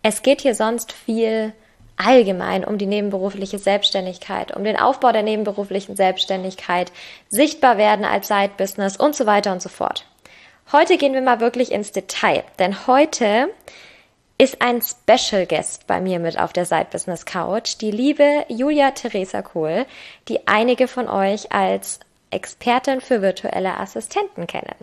Es geht hier sonst viel allgemein um die nebenberufliche Selbstständigkeit, um den Aufbau der nebenberuflichen Selbstständigkeit, sichtbar werden als Side-Business und so weiter und so fort. Heute gehen wir mal wirklich ins Detail, denn heute ist ein Special Guest bei mir mit auf der Side-Business Couch, die liebe Julia Theresa Kohl, die einige von euch als Expertin für virtuelle Assistenten kennen.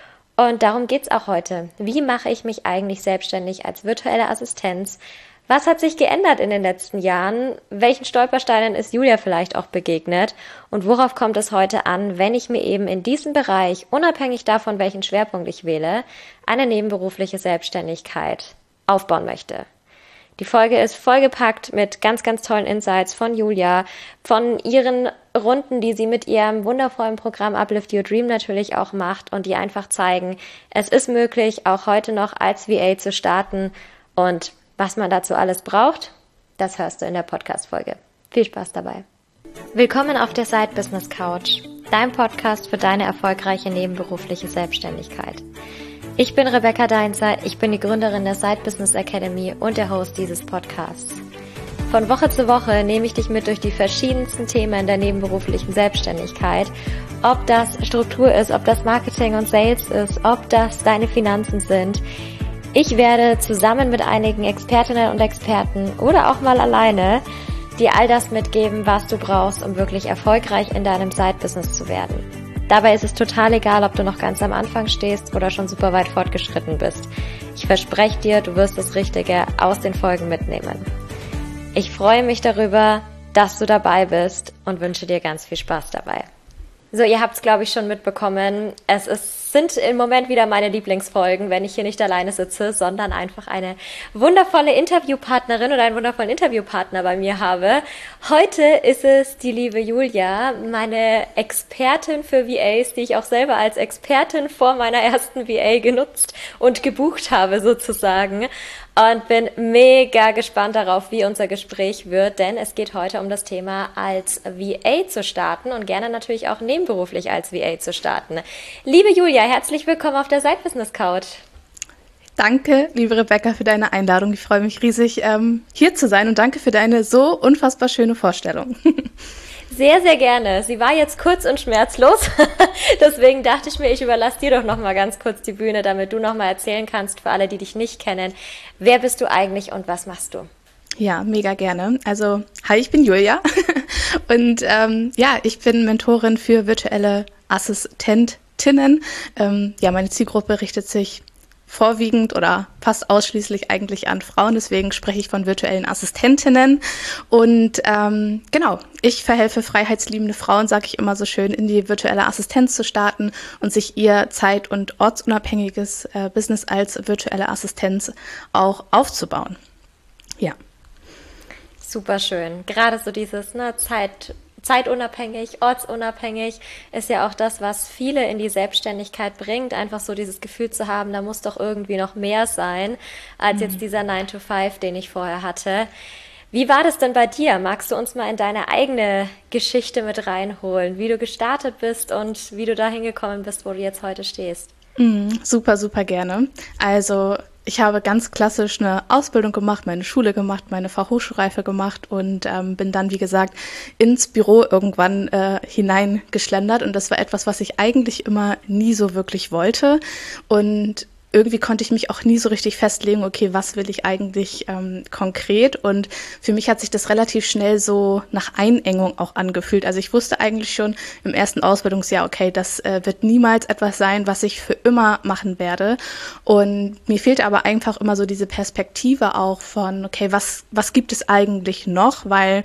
Und darum geht's auch heute. Wie mache ich mich eigentlich selbstständig als virtuelle Assistenz? Was hat sich geändert in den letzten Jahren? Welchen Stolpersteinen ist Julia vielleicht auch begegnet? Und worauf kommt es heute an, wenn ich mir eben in diesem Bereich, unabhängig davon, welchen Schwerpunkt ich wähle, eine nebenberufliche Selbstständigkeit aufbauen möchte? Die Folge ist vollgepackt mit ganz, ganz tollen Insights von Julia, von ihren Runden, die sie mit ihrem wundervollen Programm Uplift Your Dream natürlich auch macht und die einfach zeigen, es ist möglich, auch heute noch als VA zu starten. Und was man dazu alles braucht, das hörst du in der Podcast-Folge. Viel Spaß dabei. Willkommen auf der Side Business Couch, dein Podcast für deine erfolgreiche nebenberufliche Selbstständigkeit. Ich bin Rebecca Deinzer, ich bin die Gründerin der Side Business Academy und der Host dieses Podcasts. Von Woche zu Woche nehme ich dich mit durch die verschiedensten Themen der nebenberuflichen Selbstständigkeit. Ob das Struktur ist, ob das Marketing und Sales ist, ob das deine Finanzen sind. Ich werde zusammen mit einigen Expertinnen und Experten oder auch mal alleine dir all das mitgeben, was du brauchst, um wirklich erfolgreich in deinem Side-Business zu werden. Dabei ist es total egal, ob du noch ganz am Anfang stehst oder schon super weit fortgeschritten bist. Ich verspreche dir, du wirst das Richtige aus den Folgen mitnehmen. Ich freue mich darüber, dass du dabei bist und wünsche dir ganz viel Spaß dabei. So, ihr habt es, glaube ich, schon mitbekommen. Sind im Moment wieder meine Lieblingsfolgen, wenn ich hier nicht alleine sitze, sondern einfach eine wundervolle Interviewpartnerin oder einen wundervollen Interviewpartner bei mir habe. Heute ist es die liebe Julia, meine Expertin für VAs, die ich auch selber als Expertin vor meiner ersten VA genutzt und gebucht habe sozusagen. Und bin mega gespannt darauf, wie unser Gespräch wird, denn es geht heute um das Thema, als VA zu starten und gerne natürlich auch nebenberuflich als VA zu starten. Liebe Julia, herzlich willkommen auf der Side Business Couch. Danke, liebe Rebecca, für deine Einladung. Ich freue mich riesig, hier zu sein und danke für deine so unfassbar schöne Vorstellung. Sehr, sehr gerne. Sie war jetzt kurz und schmerzlos. Deswegen dachte ich mir, ich überlasse dir doch noch mal ganz kurz die Bühne, damit du noch mal erzählen kannst, für alle, die dich nicht kennen, wer bist du eigentlich und was machst du? Ja, mega gerne. Also, hi, ich bin Julia und ich bin Mentorin für virtuelle Assistentinnen. Meine Zielgruppe richtet sich vorwiegend oder fast ausschließlich eigentlich an Frauen, deswegen spreche ich von virtuellen Assistentinnen und ich verhelfe freiheitsliebende Frauen, sage ich immer so schön, in die virtuelle Assistenz zu starten und sich ihr zeit- und ortsunabhängiges Business als virtuelle Assistenz auch aufzubauen. Ja. Super schön. Gerade so dieses zeitunabhängig, ortsunabhängig ist ja auch das, was viele in die Selbstständigkeit bringt, einfach so dieses Gefühl zu haben, da muss doch irgendwie noch mehr sein, als jetzt dieser 9-to-5, den ich vorher hatte. Wie war das denn bei dir? Magst du uns mal in deine eigene Geschichte mit reinholen, wie du gestartet bist und wie du da hingekommen bist, wo du jetzt heute stehst? Super, super gerne. Also ich habe ganz klassisch eine Ausbildung gemacht, meine Schule gemacht, meine Fachhochschulreife gemacht und bin dann, wie gesagt, ins Büro irgendwann hineingeschlendert. Und das war etwas, was ich eigentlich immer nie so wirklich wollte. Und irgendwie konnte ich mich auch nie so richtig festlegen, okay, was will ich eigentlich konkret? Und für mich hat sich das relativ schnell so nach Einengung auch angefühlt. Also ich wusste eigentlich schon im ersten Ausbildungsjahr, okay, das wird niemals etwas sein, was ich für immer machen werde. Und mir fehlte aber einfach immer so diese Perspektive auch von, okay, was gibt es eigentlich noch? Weil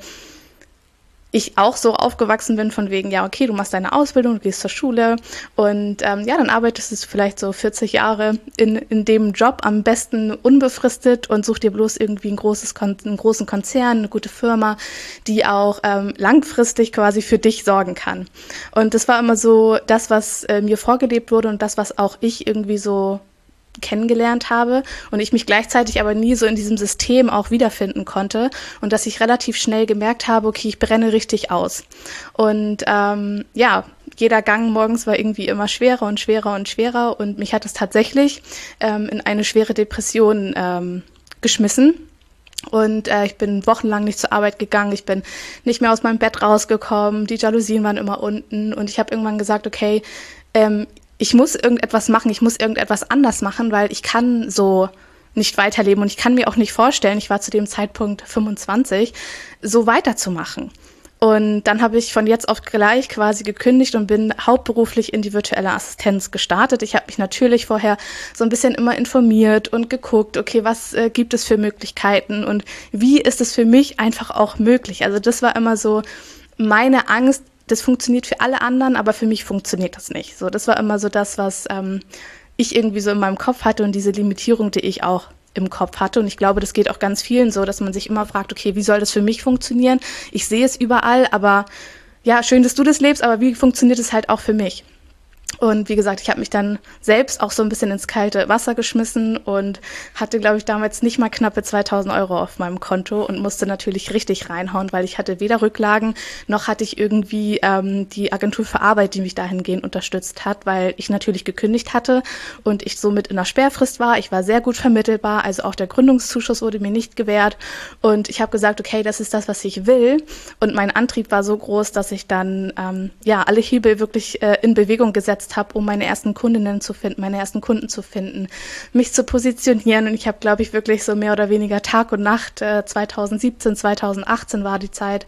ich auch so aufgewachsen bin von wegen, ja, okay, du machst deine Ausbildung, du gehst zur Schule und dann arbeitest du vielleicht so 40 Jahre in dem Job, am besten unbefristet und such dir bloß irgendwie einen großen Konzern, eine gute Firma, die auch langfristig quasi für dich sorgen kann. Und das war immer so das, was mir vorgelebt wurde und das, was auch ich irgendwie so kennengelernt habe und ich mich gleichzeitig aber nie so in diesem System auch wiederfinden konnte und dass ich relativ schnell gemerkt habe, okay, ich brenne richtig aus. Und jeder Gang morgens war irgendwie immer schwerer und schwerer und schwerer und mich hat es tatsächlich in eine schwere Depression geschmissen. Und ich bin wochenlang nicht zur Arbeit gegangen, ich bin nicht mehr aus meinem Bett rausgekommen, die Jalousien waren immer unten und ich habe irgendwann gesagt, okay, ich muss irgendetwas machen, ich muss irgendetwas anders machen, weil ich kann so nicht weiterleben und ich kann mir auch nicht vorstellen, ich war zu dem Zeitpunkt 25, so weiterzumachen. Und dann habe ich von jetzt auf gleich quasi gekündigt und bin hauptberuflich in die virtuelle Assistenz gestartet. Ich habe mich natürlich vorher so ein bisschen immer informiert und geguckt, okay, was gibt es für Möglichkeiten und wie ist es für mich einfach auch möglich? Also das war immer so meine Angst, das funktioniert für alle anderen, aber für mich funktioniert das nicht. So, das war immer so das, was ich irgendwie so in meinem Kopf hatte und diese Limitierung, die ich auch im Kopf hatte. Und ich glaube, das geht auch ganz vielen so, dass man sich immer fragt, okay, wie soll das für mich funktionieren? Ich sehe es überall, aber ja, schön, dass du das lebst, aber wie funktioniert es halt auch für mich? Und wie gesagt, ich habe mich dann selbst auch so ein bisschen ins kalte Wasser geschmissen und hatte, glaube ich, damals nicht mal knappe 2.000 Euro auf meinem Konto und musste natürlich richtig reinhauen, weil ich hatte weder Rücklagen, noch hatte ich irgendwie die Agentur für Arbeit, die mich dahingehend unterstützt hat, weil ich natürlich gekündigt hatte und ich somit in der Sperrfrist war. Ich war sehr gut vermittelbar, also auch der Gründungszuschuss wurde mir nicht gewährt. Und ich habe gesagt, okay, das ist das, was ich will. Und mein Antrieb war so groß, dass ich dann alle Hebel wirklich in Bewegung gesetzt habe, um meine ersten Kundinnen zu finden, meine ersten Kunden zu finden, mich zu positionieren. Und ich habe, glaube ich, wirklich so mehr oder weniger Tag und Nacht, 2017, 2018 war die Zeit,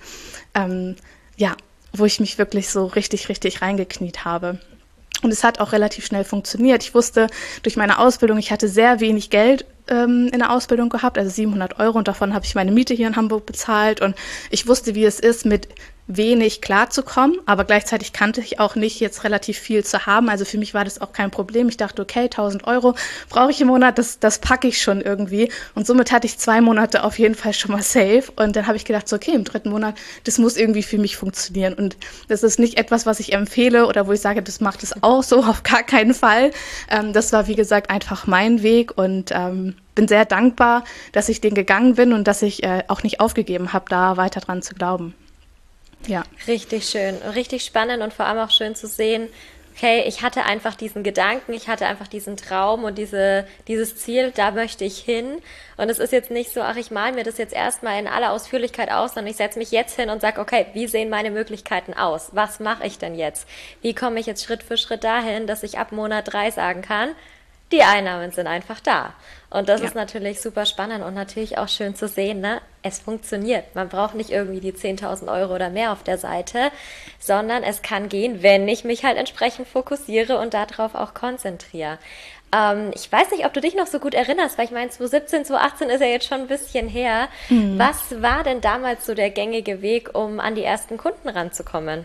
wo ich mich wirklich so richtig, richtig reingekniet habe. Und es hat auch relativ schnell funktioniert. Ich wusste durch meine Ausbildung, ich hatte sehr wenig Geld in der Ausbildung gehabt, also 700 Euro, und davon habe ich meine Miete hier in Hamburg bezahlt. Und ich wusste, wie es ist, mit wenig klarzukommen, aber gleichzeitig kannte ich auch nicht, jetzt relativ viel zu haben. Also für mich war das auch kein Problem. Ich dachte, okay, 1.000 Euro brauche ich im Monat, das packe ich schon irgendwie. Und somit hatte ich 2 Monate auf jeden Fall schon mal safe. Und dann habe ich gedacht, so, okay, im 3. Monat, das muss irgendwie für mich funktionieren. Und das ist nicht etwas, was ich empfehle oder wo ich sage, das macht es auch so, auf gar keinen Fall. Das war, wie gesagt, einfach mein Weg und bin sehr dankbar, dass ich den gegangen bin und dass ich auch nicht aufgegeben habe, da weiter dran zu glauben. Ja. Richtig schön, richtig spannend und vor allem auch schön zu sehen, okay, ich hatte einfach diesen Gedanken, ich hatte einfach diesen Traum und dieses Ziel, da möchte ich hin. Und es ist jetzt nicht so, ach, ich male mir das jetzt erstmal in aller Ausführlichkeit aus, sondern ich setze mich jetzt hin und sage, okay, wie sehen meine Möglichkeiten aus? Was mache ich denn jetzt? Wie komme ich jetzt Schritt für Schritt dahin, dass ich ab Monat 3 sagen kann, die Einnahmen sind einfach da. Und das ist natürlich super spannend und natürlich auch schön zu sehen, ne? Es funktioniert. Man braucht nicht irgendwie die 10.000 Euro oder mehr auf der Seite, sondern es kann gehen, wenn ich mich halt entsprechend fokussiere und darauf auch konzentriere. Ich weiß nicht, ob du dich noch so gut erinnerst, weil ich meine, 2017, 2018 ist ja jetzt schon ein bisschen her. Was war denn damals so der gängige Weg, um an die ersten Kunden ranzukommen?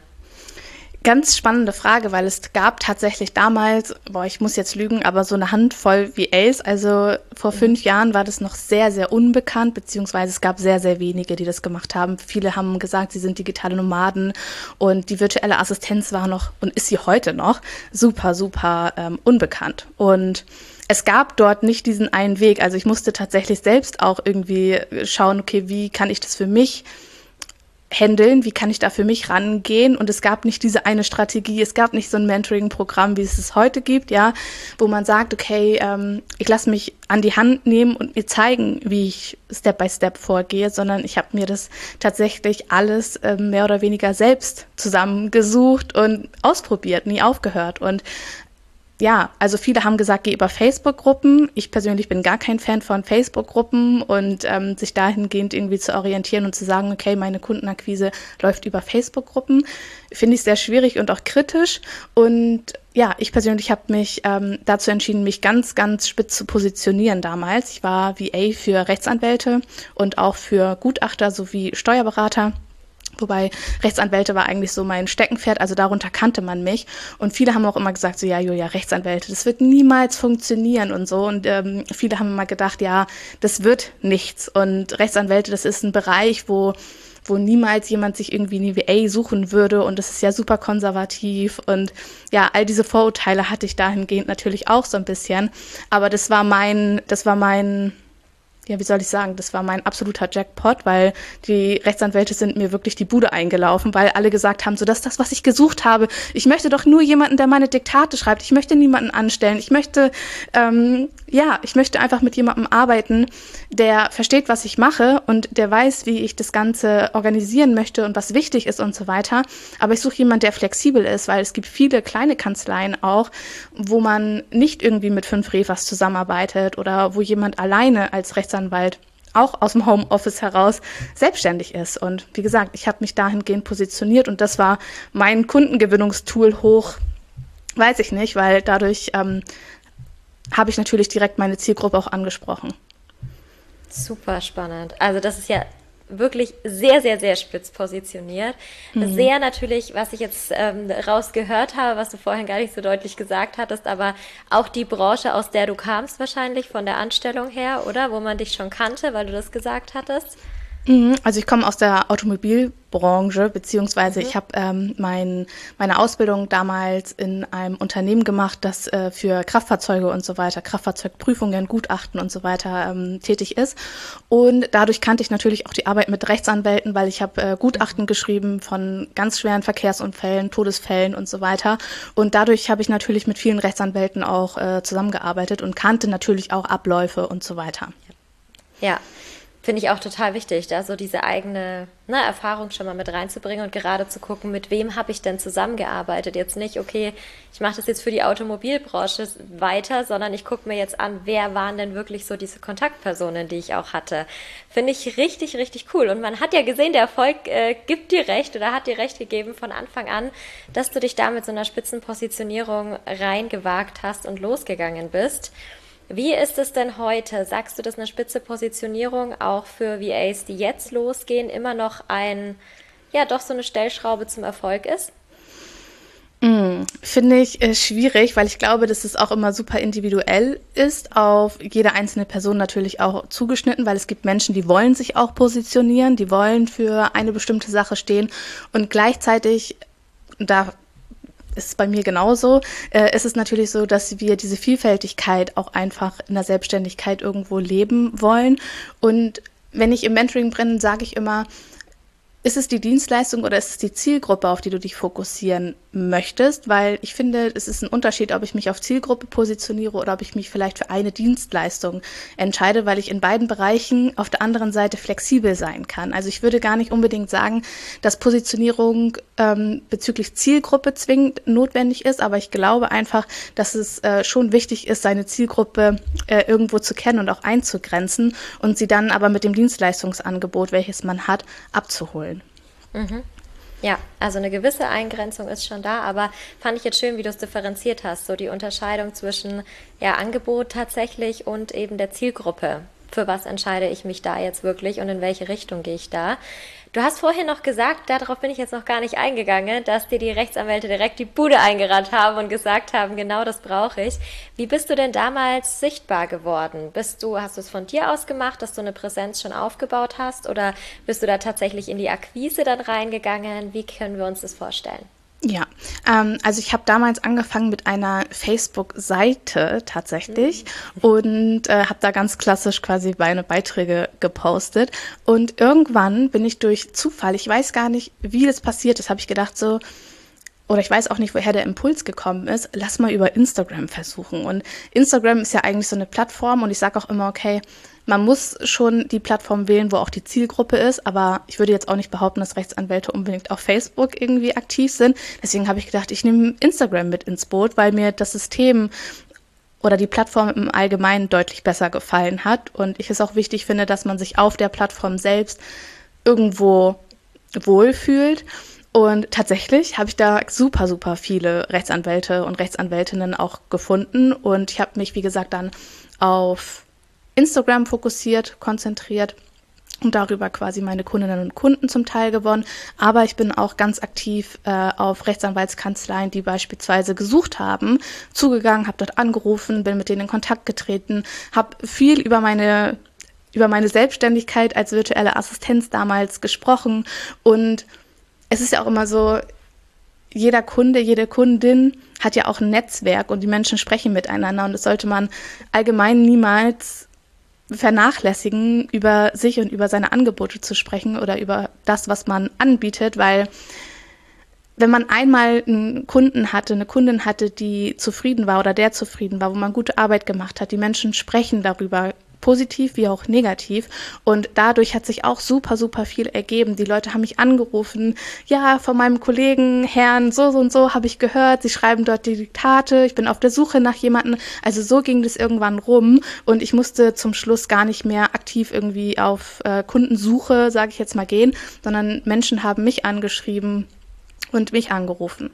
Ganz spannende Frage, weil es gab tatsächlich damals, ich muss jetzt lügen, aber so eine Handvoll VAs. Also vor 5 Jahren war das noch sehr, sehr unbekannt, beziehungsweise es gab sehr, sehr wenige, die das gemacht haben. Viele haben gesagt, sie sind digitale Nomaden und die virtuelle Assistenz war noch und ist sie heute noch super, super unbekannt. Und es gab dort nicht diesen einen Weg. Also ich musste tatsächlich selbst auch irgendwie schauen, okay, wie kann ich das für mich handeln, wie kann ich da für mich rangehen, und es gab nicht diese eine Strategie, es gab nicht so ein Mentoring-Programm, wie es heute gibt, ja, wo man sagt, okay, ich lasse mich an die Hand nehmen und mir zeigen, wie ich Step by Step vorgehe, sondern ich habe mir das tatsächlich alles mehr oder weniger selbst zusammengesucht und ausprobiert, nie aufgehört. Und ja, also viele haben gesagt, geh über Facebook-Gruppen. Ich persönlich bin gar kein Fan von Facebook-Gruppen und sich dahingehend irgendwie zu orientieren und zu sagen, okay, meine Kundenakquise läuft über Facebook-Gruppen, finde ich sehr schwierig und auch kritisch. Und ja, ich persönlich habe mich dazu entschieden, mich ganz, ganz spitz zu positionieren damals. Ich war VA für Rechtsanwälte und auch für Gutachter sowie Steuerberater. Wobei Rechtsanwälte war eigentlich so mein Steckenpferd, also darunter kannte man mich. Und viele haben auch immer gesagt, so ja, Julia, Rechtsanwälte, das wird niemals funktionieren und so. Und viele haben immer gedacht, ja, das wird nichts. Und Rechtsanwälte, das ist ein Bereich, wo niemals jemand sich irgendwie eine VA suchen würde. Und das ist ja super konservativ. Und ja, all diese Vorurteile hatte ich dahingehend natürlich auch so ein bisschen. Aber das war mein ja, wie soll ich sagen, das war mein absoluter Jackpot, weil die Rechtsanwälte sind mir wirklich die Bude eingelaufen, weil alle gesagt haben, so, das ist das, was ich gesucht habe. Ich möchte doch nur jemanden, der meine Diktate schreibt. Ich möchte niemanden anstellen. Ich möchte einfach mit jemandem arbeiten, der versteht, was ich mache und der weiß, wie ich das Ganze organisieren möchte und was wichtig ist und so weiter. Aber ich suche jemanden, der flexibel ist, weil es gibt viele kleine Kanzleien auch, wo man nicht irgendwie mit 5 Refas zusammenarbeitet oder wo jemand alleine als Rechtsanwalt auch aus dem Homeoffice heraus selbstständig ist. Und wie gesagt, ich habe mich dahingehend positioniert und das war mein Kundengewinnungstool hoch, weiß ich nicht, weil dadurch habe ich natürlich direkt meine Zielgruppe auch angesprochen. Super spannend. Also das ist ja wirklich sehr, sehr, sehr spitz positioniert. Sehr natürlich, was ich jetzt rausgehört habe, was du vorhin gar nicht so deutlich gesagt hattest, aber auch die Branche, aus der du kamst wahrscheinlich von der Anstellung her, oder? Wo man dich schon kannte, weil du das gesagt hattest. Also ich komme aus der Automobilbranche, beziehungsweise ich habe meine Ausbildung damals in einem Unternehmen gemacht, das für Kraftfahrzeuge und so weiter, Kraftfahrzeugprüfungen, Gutachten und so weiter tätig ist. Und dadurch kannte ich natürlich auch die Arbeit mit Rechtsanwälten, weil ich habe Gutachten geschrieben von ganz schweren Verkehrsunfällen, Todesfällen und so weiter. Und dadurch habe ich natürlich mit vielen Rechtsanwälten auch zusammengearbeitet und kannte natürlich auch Abläufe und so weiter. Ja, finde ich auch total wichtig, da so diese eigene Erfahrung schon mal mit reinzubringen und gerade zu gucken, mit wem habe ich denn zusammengearbeitet. Jetzt nicht, okay, ich mache das jetzt für die Automobilbranche weiter, sondern ich gucke mir jetzt an, wer waren denn wirklich so diese Kontaktpersonen, die ich auch hatte. Finde ich richtig, richtig cool. Und man hat ja gesehen, der Erfolg gibt dir recht oder hat dir recht gegeben von Anfang an, dass du dich da mit so einer Spitzenpositionierung reingewagt hast und losgegangen bist. Wie ist es denn heute? Sagst du, dass eine spitze Positionierung auch für VAs, die jetzt losgehen, immer noch doch so eine Stellschraube zum Erfolg ist? Finde ich schwierig, weil ich glaube, dass es auch immer super individuell ist, auf jede einzelne Person natürlich auch zugeschnitten, weil es gibt Menschen, die wollen sich auch positionieren, die wollen für eine bestimmte Sache stehen und gleichzeitig, da ist es bei mir genauso, ist es natürlich so, dass wir diese Vielfältigkeit auch einfach in der Selbstständigkeit irgendwo leben wollen. Und wenn ich im Mentoring bin, sage ich immer, ist es die Dienstleistung oder ist es die Zielgruppe, auf die du dich fokussieren möchtest? Weil ich finde, es ist ein Unterschied, ob ich mich auf Zielgruppe positioniere oder ob ich mich vielleicht für eine Dienstleistung entscheide, weil ich in beiden Bereichen auf der anderen Seite flexibel sein kann. Also ich würde gar nicht unbedingt sagen, dass Positionierung bezüglich Zielgruppe zwingend notwendig ist, aber ich glaube einfach, dass es schon wichtig ist, seine Zielgruppe irgendwo zu kennen und auch einzugrenzen und sie dann aber mit dem Dienstleistungsangebot, welches man hat, abzuholen. Ja, also eine gewisse Eingrenzung ist schon da, aber fand ich jetzt schön, wie du es differenziert hast, so die Unterscheidung zwischen Angebot tatsächlich und eben der Zielgruppe. Für was entscheide ich mich da jetzt wirklich und in welche Richtung gehe ich da? Du hast vorhin noch gesagt, darauf bin ich jetzt noch gar nicht eingegangen, dass dir die Rechtsanwälte direkt die Bude eingerannt haben und gesagt haben, genau das brauche ich. Wie bist du denn damals sichtbar geworden? Hast du es von dir aus gemacht, dass du eine Präsenz schon aufgebaut hast oder bist du da tatsächlich in die Akquise dann reingegangen? Wie können wir uns das vorstellen? Ja, also ich habe damals angefangen mit einer Facebook-Seite tatsächlich und habe da ganz klassisch quasi meine Beiträge gepostet. Und irgendwann bin ich durch Zufall, ich weiß gar nicht, wie das passiert ist, habe ich gedacht so, oder ich weiß auch nicht, woher der Impuls gekommen ist, lass mal über Instagram versuchen. Und Instagram ist ja eigentlich so eine Plattform und ich sage auch immer, okay, man muss schon die Plattform wählen, wo auch die Zielgruppe ist, aber ich würde jetzt auch nicht behaupten, dass Rechtsanwälte unbedingt auf Facebook irgendwie aktiv sind. Deswegen habe ich gedacht, ich nehme Instagram mit ins Boot, weil mir das System oder die Plattform im Allgemeinen deutlich besser gefallen hat und ich es auch wichtig finde, dass man sich auf der Plattform selbst irgendwo wohlfühlt. Und tatsächlich habe ich da super, super viele Rechtsanwälte und Rechtsanwältinnen auch gefunden und ich habe mich, wie gesagt, dann auf Instagram fokussiert, konzentriert und darüber quasi meine Kundinnen und Kunden zum Teil gewonnen. Aber ich bin auch ganz aktiv auf Rechtsanwaltskanzleien, die beispielsweise gesucht haben, zugegangen, habe dort angerufen, bin mit denen in Kontakt getreten, habe viel über meine Selbstständigkeit als virtuelle Assistenz damals gesprochen und es ist ja auch immer so, jeder Kunde, jede Kundin hat ja auch ein Netzwerk und die Menschen sprechen miteinander und das sollte man allgemein niemals vernachlässigen, über sich und über seine Angebote zu sprechen oder über das, was man anbietet, weil wenn man einmal einen Kunden hatte, eine Kundin hatte, die zufrieden war oder der zufrieden war, wo man gute Arbeit gemacht hat, die Menschen sprechen darüber, positiv wie auch negativ, und dadurch hat sich auch super, super viel ergeben. Die Leute haben mich angerufen, ja, von meinem Kollegen Herrn so und so habe ich gehört, sie schreiben dort die Diktate, ich bin auf der Suche nach jemandem. Also so ging das irgendwann rum und ich musste zum Schluss gar nicht mehr aktiv irgendwie auf Kundensuche, sage ich jetzt mal, gehen, sondern Menschen haben mich angeschrieben und mich angerufen.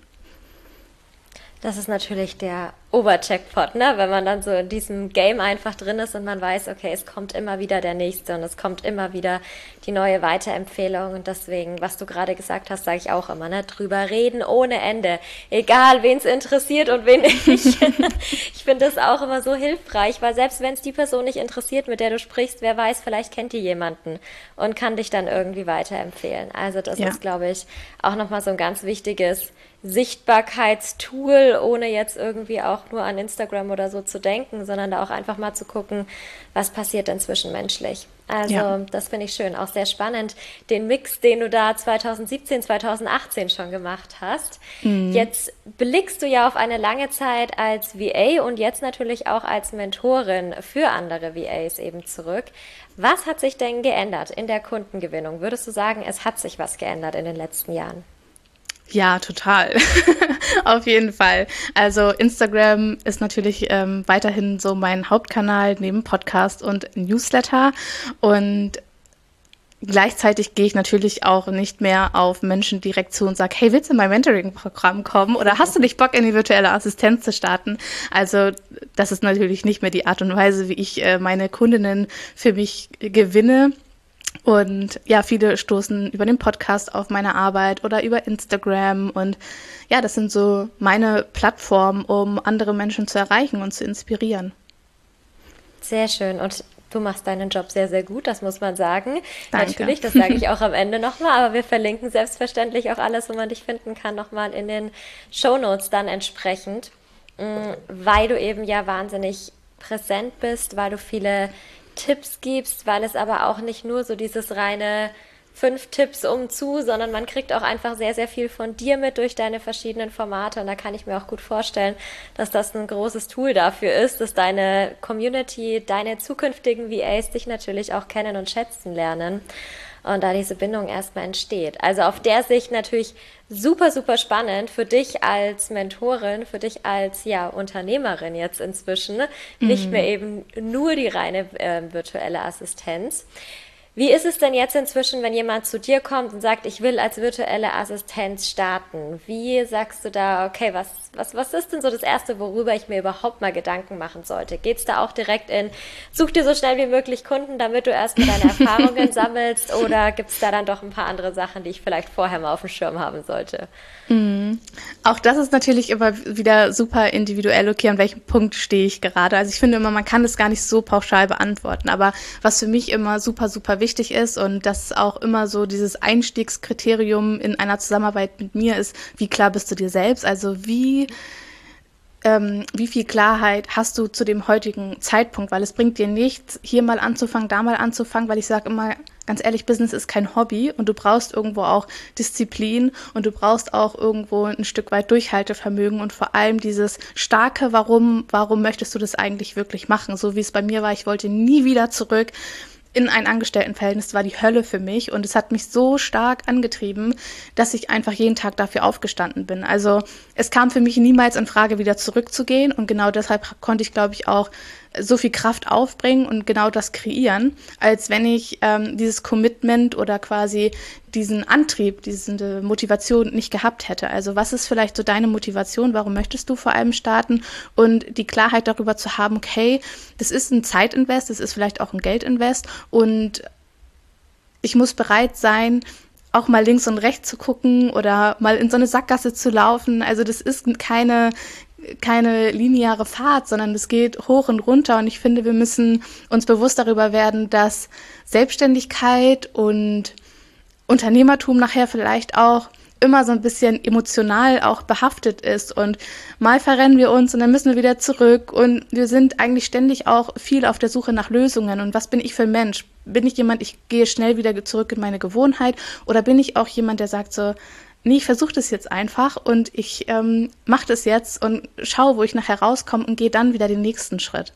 Das ist natürlich der Oberjackpot, ne? Wenn man dann so in diesem Game einfach drin ist und man weiß, okay, es kommt immer wieder der nächste und es kommt immer wieder die neue Weiterempfehlung. Und deswegen, was du gerade gesagt hast, sage ich auch immer, ne? Drüber reden ohne Ende. Egal, wen es interessiert und wen nicht. Ich finde das auch immer so hilfreich, weil selbst wenn es die Person nicht interessiert, mit der du sprichst, wer weiß, vielleicht kennt die jemanden und kann dich dann irgendwie weiterempfehlen. Also das ist, glaube ich, auch nochmal so ein ganz wichtiges Sichtbarkeitstool, ohne jetzt irgendwie auch nur an Instagram oder so zu denken, sondern da auch einfach mal zu gucken, was passiert denn zwischenmenschlich. Also das finde ich schön, auch sehr spannend, den Mix, den du da 2017, 2018 schon gemacht hast. Jetzt blickst du ja auf eine lange Zeit als VA und jetzt natürlich auch als Mentorin für andere VAs eben zurück. Was hat sich denn geändert in der Kundengewinnung? Würdest du sagen, es hat sich was geändert in den letzten Jahren? Ja, total. Auf jeden Fall. Also Instagram ist natürlich weiterhin so mein Hauptkanal neben Podcast und Newsletter. Und gleichzeitig gehe ich natürlich auch nicht mehr auf Menschen direkt zu und sage, hey, willst du in mein Mentoring-Programm kommen oder hast du nicht Bock, in die virtuelle Assistenz zu starten? Also das ist natürlich nicht mehr die Art und Weise, wie ich meine Kundinnen für mich gewinne. Und ja, viele stoßen über den Podcast auf meine Arbeit oder über Instagram. Und ja, das sind so meine Plattformen, um andere Menschen zu erreichen und zu inspirieren. Sehr schön. Und du machst deinen Job sehr, sehr gut, das muss man sagen. Danke. Natürlich, das sage ich auch am Ende nochmal, aber wir verlinken selbstverständlich auch alles, wo man dich finden kann, nochmal in den Shownotes dann entsprechend, weil du eben ja wahnsinnig präsent bist, weil du viele Tipps gibst, weil es aber auch nicht nur so dieses reine 5 Tipps sondern man kriegt auch einfach sehr, sehr viel von dir mit durch deine verschiedenen Formate und da kann ich mir auch gut vorstellen, dass das ein großes Tool dafür ist, dass deine Community, deine zukünftigen VAs dich natürlich auch kennen und schätzen lernen und da diese Bindung erstmal entsteht. Also auf der Sicht natürlich super, super spannend für dich als Mentorin, für dich als Unternehmerin jetzt inzwischen, nicht mehr eben nur die reine virtuelle Assistenz. Wie ist es denn jetzt inzwischen, wenn jemand zu dir kommt und sagt, ich will als virtuelle Assistenz starten? Wie sagst du da, okay, was ist denn so das Erste, worüber ich mir überhaupt mal Gedanken machen sollte? Geht's da auch direkt such dir so schnell wie möglich Kunden, damit du erstmal deine Erfahrungen sammelst, oder gibt's da dann doch ein paar andere Sachen, die ich vielleicht vorher mal auf dem Schirm haben sollte? Auch das ist natürlich immer wieder super individuell, okay, an welchem Punkt stehe ich gerade. Also ich finde immer, man kann das gar nicht so pauschal beantworten, aber was für mich immer super, super wichtig ist und das auch immer so dieses Einstiegskriterium in einer Zusammenarbeit mit mir ist, wie klar bist du dir selbst? Also wie viel Klarheit hast du zu dem heutigen Zeitpunkt? Weil es bringt dir nichts, hier mal anzufangen, da mal anzufangen, weil ich sage immer, ganz ehrlich, Business ist kein Hobby und du brauchst irgendwo auch Disziplin und du brauchst auch irgendwo ein Stück weit Durchhaltevermögen und vor allem dieses starke warum möchtest du das eigentlich wirklich machen? So wie es bei mir war, ich wollte nie wieder zurück in ein Angestelltenverhältnis, war die Hölle für mich und es hat mich so stark angetrieben, dass ich einfach jeden Tag dafür aufgestanden bin. Also es kam für mich niemals in Frage, wieder zurückzugehen und genau deshalb konnte ich, glaube ich, auch so viel Kraft aufbringen und genau das kreieren, als wenn ich dieses Commitment oder quasi diesen Antrieb, diese Motivation nicht gehabt hätte. Also was ist vielleicht so deine Motivation? Warum möchtest du vor allem starten? Und die Klarheit darüber zu haben, okay, das ist ein Zeitinvest, das ist vielleicht auch ein Geldinvest und ich muss bereit sein, auch mal links und rechts zu gucken oder mal in so eine Sackgasse zu laufen. Also das ist keine lineare Fahrt, sondern es geht hoch und runter und ich finde, wir müssen uns bewusst darüber werden, dass Selbstständigkeit und Unternehmertum nachher vielleicht auch immer so ein bisschen emotional auch behaftet ist und mal verrennen wir uns und dann müssen wir wieder zurück und wir sind eigentlich ständig auch viel auf der Suche nach Lösungen. Und was bin ich für ein Mensch? Bin ich jemand, ich gehe schnell wieder zurück in meine Gewohnheit, oder bin ich auch jemand, der sagt so, nee, ich versuche das jetzt einfach und ich mache das jetzt und schaue, wo ich nachher rauskomme und gehe dann wieder den nächsten Schritt.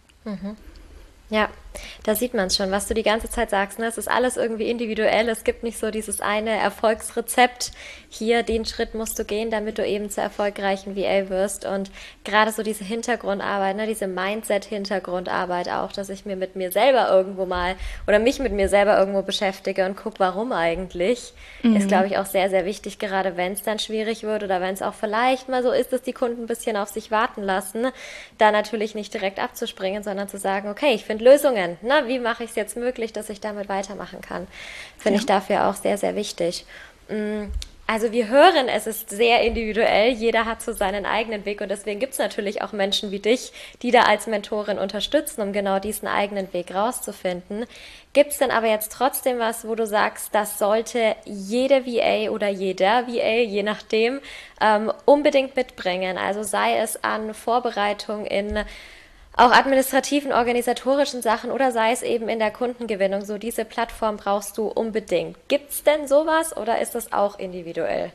Ja, da sieht man es schon, was du die ganze Zeit sagst. Ne? Es ist alles irgendwie individuell. Es gibt nicht so dieses eine Erfolgsrezept. Hier, den Schritt musst du gehen, damit du eben zur erfolgreichen VA wirst. Und gerade so diese Hintergrundarbeit, ne? Diese Mindset-Hintergrundarbeit auch, dass ich mir mit mir selber irgendwo mal oder mich mit mir selber irgendwo beschäftige und gucke, warum eigentlich, ist, glaube ich, auch sehr, sehr wichtig, gerade wenn es dann schwierig wird oder wenn es auch vielleicht mal so ist, dass die Kunden ein bisschen auf sich warten lassen, da natürlich nicht direkt abzuspringen, sondern zu sagen, okay, ich finde Lösungen. Na, wie mache ich es jetzt möglich, dass ich damit weitermachen kann? Finde ich dafür auch sehr, sehr wichtig. Also wir hören, es ist sehr individuell, jeder hat so seinen eigenen Weg und deswegen gibt es natürlich auch Menschen wie dich, die da als Mentorin unterstützen, um genau diesen eigenen Weg rauszufinden. Gibt es denn aber jetzt trotzdem was, wo du sagst, das sollte jede VA oder jeder VA, je nachdem, unbedingt mitbringen? Also sei es an Vorbereitung in auch administrativen, organisatorischen Sachen oder sei es eben in der Kundengewinnung, so diese Plattform brauchst du unbedingt. Gibt's denn sowas oder ist das auch individuell?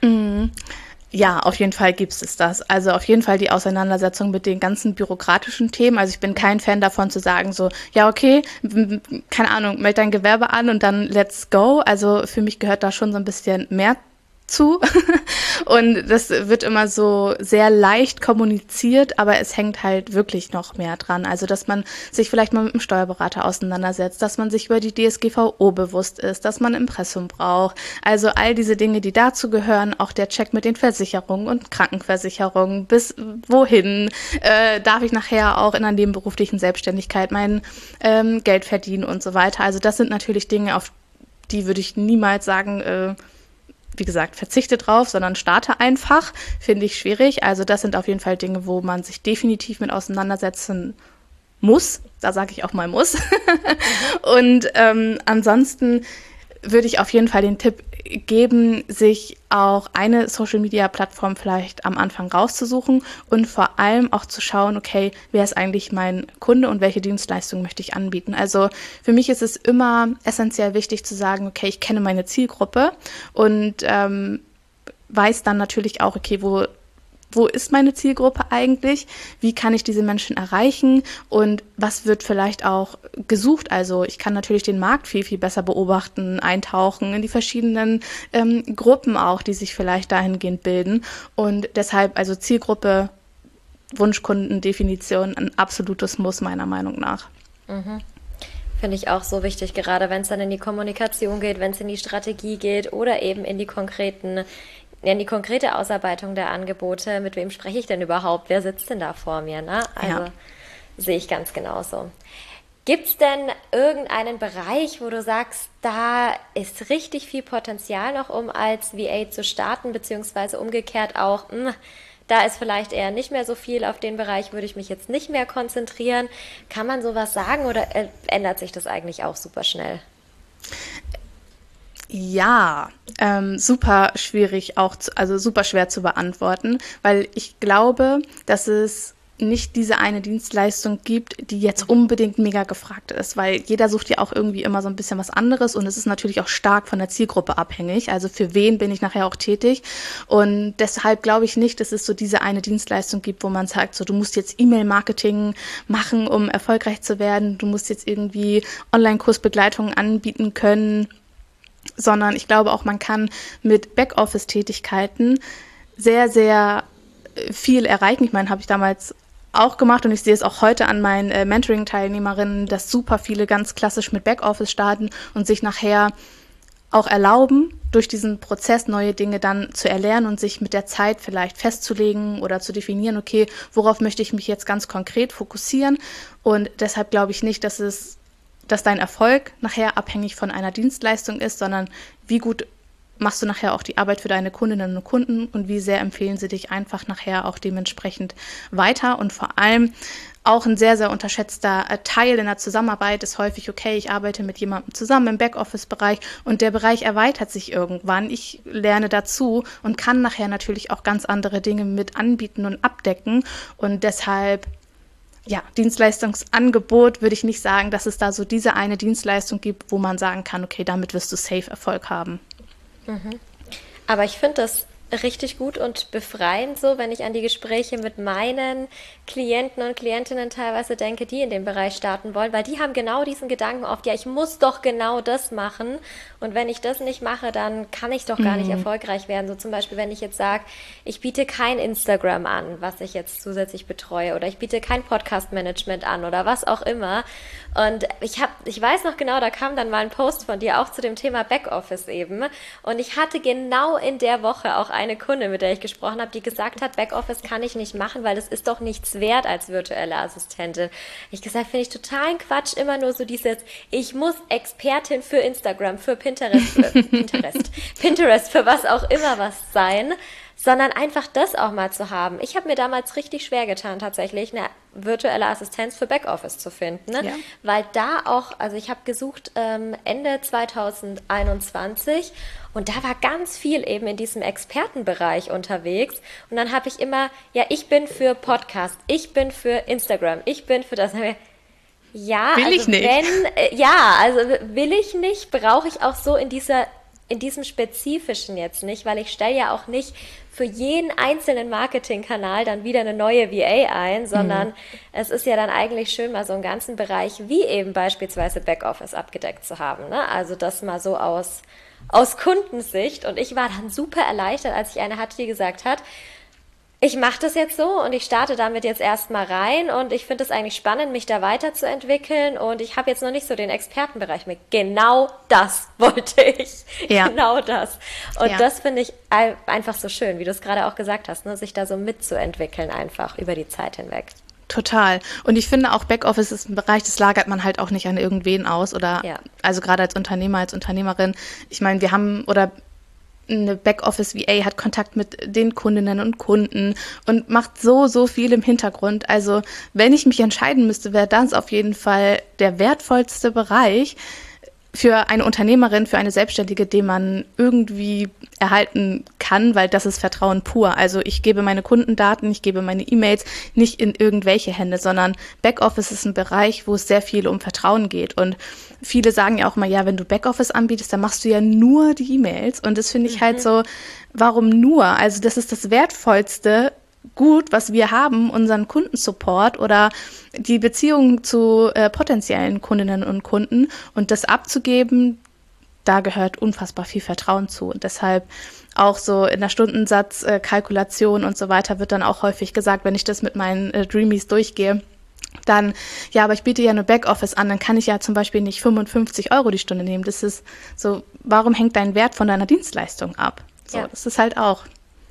Ja, auf jeden Fall gibt es das. Also auf jeden Fall die Auseinandersetzung mit den ganzen bürokratischen Themen. Also ich bin kein Fan davon zu sagen so, ja okay, keine Ahnung, meld dein Gewerbe an und dann let's go. Also für mich gehört da schon so ein bisschen mehr zu. Und das wird immer so sehr leicht kommuniziert, aber es hängt halt wirklich noch mehr dran. Also, dass man sich vielleicht mal mit einem Steuerberater auseinandersetzt, dass man sich über die DSGVO bewusst ist, dass man Impressum braucht. Also all diese Dinge, die dazu gehören, auch der Check mit den Versicherungen und Krankenversicherungen, bis wohin darf ich nachher auch in einer nebenberuflichen Selbstständigkeit mein Geld verdienen und so weiter. Also das sind natürlich Dinge, auf die würde ich niemals sagen, wie gesagt, verzichte drauf, sondern starte einfach, finde ich schwierig. Also das sind auf jeden Fall Dinge, wo man sich definitiv mit auseinandersetzen muss. Da sage ich auch mal muss. Und ansonsten würde ich auf jeden Fall den Tipp geben, sich auch eine Social-Media-Plattform vielleicht am Anfang rauszusuchen und vor allem auch zu schauen, okay, wer ist eigentlich mein Kunde und welche Dienstleistung möchte ich anbieten. Also für mich ist es immer essentiell wichtig zu sagen, okay, ich kenne meine Zielgruppe und weiß dann natürlich auch, okay, wo ist meine Zielgruppe eigentlich? Wie kann ich diese Menschen erreichen? Und was wird vielleicht auch gesucht? Also ich kann natürlich den Markt viel, viel besser beobachten, eintauchen in die verschiedenen Gruppen auch, die sich vielleicht dahingehend bilden. Und deshalb also Zielgruppe, Wunschkundendefinition ein absolutes Muss meiner Meinung nach. Finde ich auch so wichtig, gerade wenn es dann in die Kommunikation geht, wenn es in die Strategie geht oder eben in die konkrete Ausarbeitung der Angebote. Mit wem spreche ich denn überhaupt? Wer sitzt denn da vor mir? Ne? Also sehe ich ganz genauso. Gibt es denn irgendeinen Bereich, wo du sagst, da ist richtig viel Potenzial noch, um als VA zu starten, beziehungsweise umgekehrt auch, da ist vielleicht eher nicht mehr so viel, auf den Bereich würde ich mich jetzt nicht mehr konzentrieren. Kann man sowas sagen oder ändert sich das eigentlich auch super schnell? Ja, super schwierig auch, also super schwer zu beantworten, weil ich glaube, dass es nicht diese eine Dienstleistung gibt, die jetzt unbedingt mega gefragt ist, weil jeder sucht ja auch irgendwie immer so ein bisschen was anderes und es ist natürlich auch stark von der Zielgruppe abhängig, also für wen bin ich nachher auch tätig und deshalb glaube ich nicht, dass es so diese eine Dienstleistung gibt, wo man sagt, so du musst jetzt E-Mail-Marketing machen, um erfolgreich zu werden, du musst jetzt irgendwie Online-Kursbegleitungen anbieten können, sondern ich glaube auch, man kann mit Backoffice-Tätigkeiten sehr, sehr viel erreichen. Ich meine, habe ich damals auch gemacht und ich sehe es auch heute an meinen Mentoring-Teilnehmerinnen, dass super viele ganz klassisch mit Backoffice starten und sich nachher auch erlauben, durch diesen Prozess neue Dinge dann zu erlernen und sich mit der Zeit vielleicht festzulegen oder zu definieren, okay, worauf möchte ich mich jetzt ganz konkret fokussieren und deshalb glaube ich nicht, dass dein Erfolg nachher abhängig von einer Dienstleistung ist, sondern wie gut machst du nachher auch die Arbeit für deine Kundinnen und Kunden und wie sehr empfehlen sie dich einfach nachher auch dementsprechend weiter und vor allem auch ein sehr, sehr unterschätzter Teil in der Zusammenarbeit ist häufig, okay, ich arbeite mit jemandem zusammen im Backoffice-Bereich und der Bereich erweitert sich irgendwann. Ich lerne dazu und kann nachher natürlich auch ganz andere Dinge mit anbieten und abdecken. Und deshalb, ja, Dienstleistungsangebot würde ich nicht sagen, dass es da so diese eine Dienstleistung gibt, wo man sagen kann, okay, damit wirst du safe Erfolg haben. Aber ich finde das richtig gut und befreiend so, wenn ich an die Gespräche mit meinen Klienten und Klientinnen teilweise denke, die in dem Bereich starten wollen, weil die haben genau diesen Gedanken oft, ja, ich muss doch genau das machen und wenn ich das nicht mache, dann kann ich doch gar nicht erfolgreich werden. So zum Beispiel, wenn ich jetzt sage, ich biete kein Instagram an, was ich jetzt zusätzlich betreue oder ich biete kein Podcast-Management an oder was auch immer. Und ich weiß noch genau, da kam dann mal ein Post von dir auch zu dem Thema Backoffice eben und ich hatte genau in der Woche auch eine Kundin, mit der ich gesprochen habe, die gesagt hat, Backoffice kann ich nicht machen, weil das ist doch nichts wert als virtuelle Assistentin. Ich gesagt, finde ich totalen Quatsch, immer nur so dieses, ich muss Expertin für Instagram, für Pinterest, für was auch immer was sein, sondern einfach das auch mal zu haben. Ich habe mir damals richtig schwer getan, tatsächlich eine virtuelle Assistenz für Backoffice zu finden, ne? Ja. Weil da auch, also ich habe gesucht Ende 2021 und da war ganz viel eben in diesem Expertenbereich unterwegs und dann habe ich immer, ja, ich bin für Podcast, ich bin für Instagram, ich bin für das. Ja, will ich nicht. Will ich nicht, brauche ich auch so in diesem Spezifischen jetzt nicht, weil ich stelle ja auch nicht für jeden einzelnen Marketingkanal dann wieder eine neue VA ein, sondern es ist ja dann eigentlich schön, mal so einen ganzen Bereich wie eben beispielsweise Backoffice abgedeckt zu haben, ne? Also das mal so aus Kundensicht und ich war dann super erleichtert, als ich eine hatte, die gesagt hat, ich mache das jetzt so und ich starte damit jetzt erstmal rein und ich finde es eigentlich spannend, mich da weiterzuentwickeln und ich habe jetzt noch nicht so den Expertenbereich mit. Genau das wollte ich. Ja. Genau das. Und das finde ich einfach so schön, wie du es gerade auch gesagt hast, ne? Sich da so mitzuentwickeln einfach über die Zeit hinweg. Total. Und ich finde auch Backoffice ist ein Bereich, das lagert man halt auch nicht an irgendwen aus oder also gerade als Unternehmer, als Unternehmerin. Ich meine, wir haben eine Backoffice-VA hat Kontakt mit den Kundinnen und Kunden und macht so viel im Hintergrund. Also wenn ich mich entscheiden müsste, wäre das auf jeden Fall der wertvollste Bereich für eine Unternehmerin, für eine Selbstständige, den man irgendwie erhalten kann, weil das ist Vertrauen pur. Also ich gebe meine Kundendaten, ich gebe meine E-Mails nicht in irgendwelche Hände, sondern Backoffice ist ein Bereich, wo es sehr viel um Vertrauen geht. Und viele sagen ja auch mal, ja, wenn du Backoffice anbietest, dann machst du ja nur die E-Mails. Und das finde ich halt so, warum nur? Also das ist das Wertvollste Gut, was wir haben, unseren Kundensupport oder die Beziehung zu potenziellen Kundinnen und Kunden und das abzugeben, da gehört unfassbar viel Vertrauen zu. Und deshalb auch so in der Stundensatzkalkulation und so weiter wird dann auch häufig gesagt, wenn ich das mit meinen Dreamies durchgehe, dann, ja, aber ich biete ja nur Backoffice an, dann kann ich ja zum Beispiel nicht 55 € die Stunde nehmen. Das ist so, warum hängt dein Wert von deiner Dienstleistung ab? So, das ist halt auch,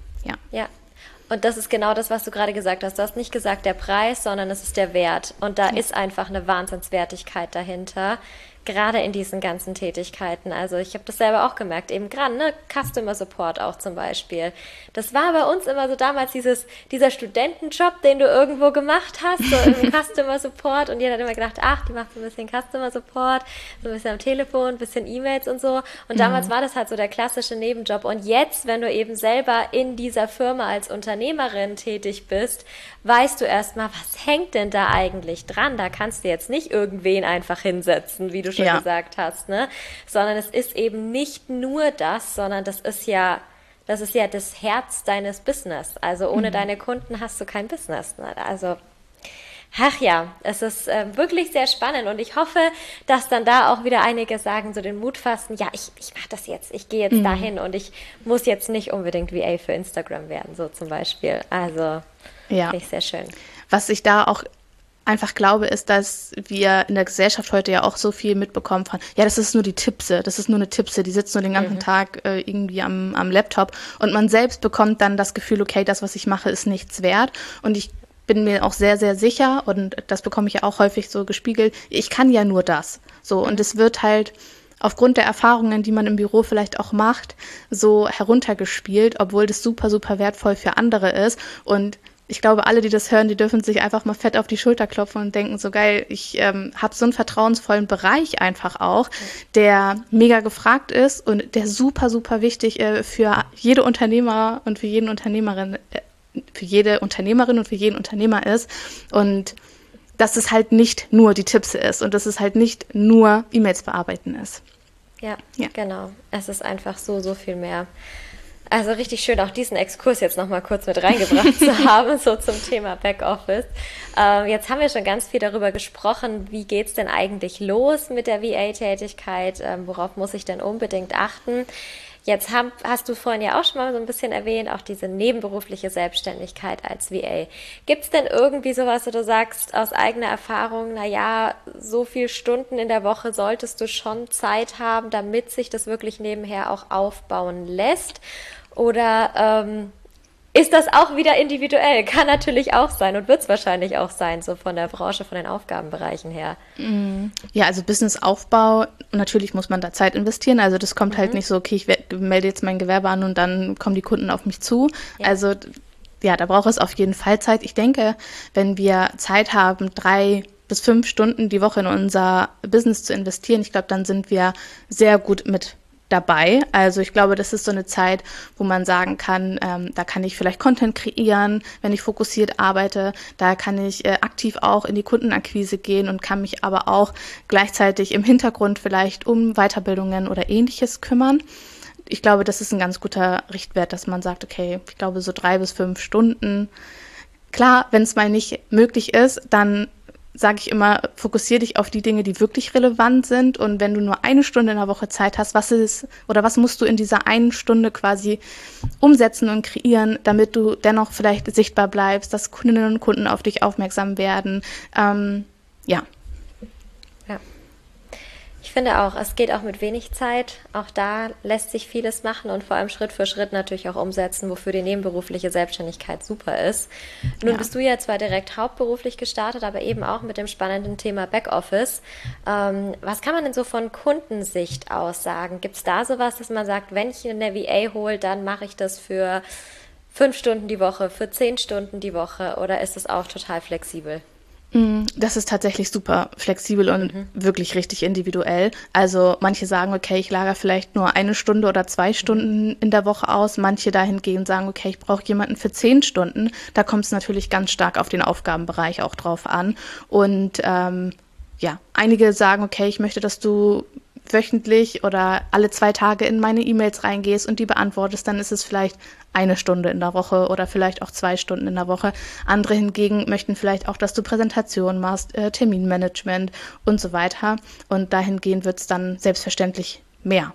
Ja. Und das ist genau das, was du gerade gesagt hast. Du hast nicht gesagt der Preis, sondern es ist der Wert. Und da ist einfach eine Wahnsinnswertigkeit dahinter, gerade in diesen ganzen Tätigkeiten. Also ich habe das selber auch gemerkt, eben gerade, ne, Customer Support auch zum Beispiel. Das war bei uns immer so damals dieser Studentenjob, den du irgendwo gemacht hast, so im Customer Support. Und jeder hat immer gedacht, ach, die macht so ein bisschen Customer Support, so ein bisschen am Telefon, ein bisschen E-Mails und so. Und damals war das halt so der klassische Nebenjob. Und jetzt, wenn du eben selber in dieser Firma als Unternehmerin tätig bist, weißt du erstmal, was hängt denn da eigentlich dran? Da kannst du jetzt nicht irgendwen einfach hinsetzen, wie du schon gesagt hast, ne? Sondern es ist eben nicht nur das, sondern das ist ja das Herz deines Business. Also ohne deine Kunden hast du kein Business, ne? Also, ach ja, es ist wirklich sehr spannend und ich hoffe, dass dann da auch wieder einige sagen, so den Mut fassen, ja, ich mache das jetzt, ich gehe jetzt dahin und ich muss jetzt nicht unbedingt VA für Instagram werden, so zum Beispiel. Also, finde ich sehr schön. Was ich da auch einfach glaube, ist, dass wir in der Gesellschaft heute ja auch so viel mitbekommen von, ja, das ist nur die Tipse, das ist nur eine Tipse, die sitzt nur den ganzen Tag irgendwie am Laptop und man selbst bekommt dann das Gefühl, okay, das, was ich mache, ist nichts wert und ich bin mir auch sehr, sehr sicher und das bekomme ich ja auch häufig so gespiegelt, ich kann ja nur das. So, und es wird halt aufgrund der Erfahrungen, die man im Büro vielleicht auch macht, so heruntergespielt, obwohl das super, super wertvoll für andere ist und ich glaube, alle, die das hören, die dürfen sich einfach mal fett auf die Schulter klopfen und denken, so geil, ich habe so einen vertrauensvollen Bereich einfach auch, der mega gefragt ist und der super, super wichtig für jede Unternehmer und für jeden Unternehmerin, für jede Unternehmerin und für jeden Unternehmer ist. Und dass es halt nicht nur die Tipps ist und dass es halt nicht nur E-Mails bearbeiten ist. Ja, genau. Es ist einfach so, so viel mehr. Also richtig schön, auch diesen Exkurs jetzt nochmal kurz mit reingebracht zu haben, so zum Thema Backoffice. Jetzt haben wir schon ganz viel darüber gesprochen, wie geht's denn eigentlich los mit der VA-Tätigkeit, worauf muss ich denn unbedingt achten? Jetzt hast du vorhin ja auch schon mal so ein bisschen erwähnt, auch diese nebenberufliche Selbstständigkeit als VA. Gibt's denn irgendwie sowas, wo du sagst, aus eigener Erfahrung, na ja, so viel Stunden in der Woche solltest du schon Zeit haben, damit sich das wirklich nebenher auch aufbauen lässt? Oder ist das auch wieder individuell? Kann natürlich auch sein und wird es wahrscheinlich auch sein, so von der Branche, von den Aufgabenbereichen her. Ja, also Businessaufbau, natürlich muss man da Zeit investieren. Also das kommt halt nicht so, okay, ich melde jetzt mein Gewerbe an und dann kommen die Kunden auf mich zu. Ja. Also ja, da braucht es auf jeden Fall Zeit. Ich denke, wenn wir Zeit haben, 3 bis 5 Stunden die Woche in unser Business zu investieren, ich glaube, dann sind wir sehr gut mit dabei. Also ich glaube, das ist so eine Zeit, wo man sagen kann, da kann ich vielleicht Content kreieren, wenn ich fokussiert arbeite. Da kann ich aktiv auch in die Kundenakquise gehen und kann mich aber auch gleichzeitig im Hintergrund vielleicht um Weiterbildungen oder Ähnliches kümmern. Ich glaube, das ist ein ganz guter Richtwert, dass man sagt, okay, ich glaube so 3 bis 5 Stunden. Klar, wenn es mal nicht möglich ist, dann sage ich immer, fokussiere dich auf die Dinge, die wirklich relevant sind. Und wenn du nur 1 Stunde in der Woche Zeit hast, was musst du in dieser 1 Stunde quasi umsetzen und kreieren, damit du dennoch vielleicht sichtbar bleibst, dass Kundinnen und Kunden auf dich aufmerksam werden. Ja. Ich finde auch, es geht auch mit wenig Zeit. Auch da lässt sich vieles machen und vor allem Schritt für Schritt natürlich auch umsetzen, wofür die nebenberufliche Selbstständigkeit super ist. Nun bist du ja zwar direkt hauptberuflich gestartet, aber eben auch mit dem spannenden Thema Backoffice. Was kann man denn so von Kundensicht aus sagen? Gibt es da sowas, dass man sagt, wenn ich eine VA hole, dann mache ich das für 5 Stunden die Woche, für 10 Stunden die Woche oder ist es auch total flexibel? Das ist tatsächlich super flexibel und wirklich richtig individuell. Also manche sagen, okay, ich lagere vielleicht nur 1 Stunde oder 2 Stunden in der Woche aus. Manche dahingehend sagen, okay, ich brauche jemanden für 10 Stunden. Da kommt es natürlich ganz stark auf den Aufgabenbereich auch drauf an. Und einige sagen, okay, ich möchte, dass du wöchentlich oder alle 2 Tage in meine E-Mails reingehst und die beantwortest, dann ist es vielleicht 1 Stunde in der Woche oder vielleicht auch 2 Stunden in der Woche. Andere hingegen möchten vielleicht auch, dass du Präsentationen machst, Terminmanagement und so weiter. Und dahingehend wird es dann selbstverständlich mehr.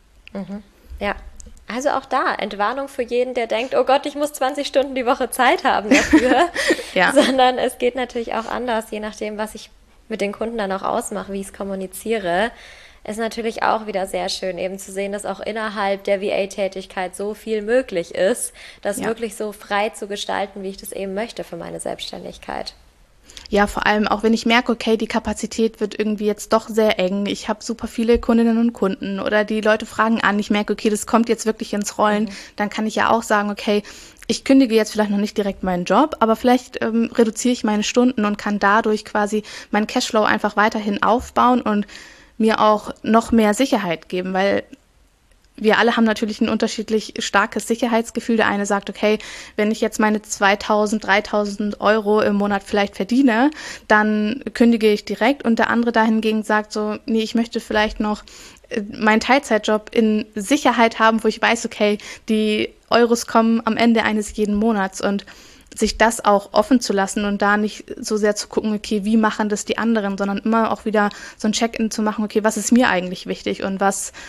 Ja, also auch da, Entwarnung für jeden, der denkt, oh Gott, ich muss 20 Stunden die Woche Zeit haben dafür. Sondern es geht natürlich auch anders, je nachdem, was ich mit den Kunden dann auch ausmache, wie ich es kommuniziere. Ist natürlich auch wieder sehr schön, eben zu sehen, dass auch innerhalb der VA-Tätigkeit so viel möglich ist, das wirklich so frei zu gestalten, wie ich das eben möchte für meine Selbstständigkeit. Ja, vor allem auch wenn ich merke, okay, die Kapazität wird irgendwie jetzt doch sehr eng. Ich habe super viele Kundinnen und Kunden oder die Leute fragen an. Ich merke, okay, das kommt jetzt wirklich ins Rollen. Dann kann ich ja auch sagen, okay, ich kündige jetzt vielleicht noch nicht direkt meinen Job, aber vielleicht reduziere ich meine Stunden und kann dadurch quasi meinen Cashflow einfach weiterhin aufbauen und mir auch noch mehr Sicherheit geben, weil wir alle haben natürlich ein unterschiedlich starkes Sicherheitsgefühl. Der eine sagt, okay, wenn ich jetzt meine 2.000, 3.000 Euro im Monat vielleicht verdiene, dann kündige ich direkt. Und der andere dahingegen sagt so, nee, ich möchte vielleicht noch meinen Teilzeitjob in Sicherheit haben, wo ich weiß, okay, die Euros kommen am Ende eines jeden Monats und sich das auch offen zu lassen und da nicht so sehr zu gucken, okay, wie machen das die anderen, sondern immer auch wieder so ein Check-in zu machen, okay, was ist mir eigentlich wichtig und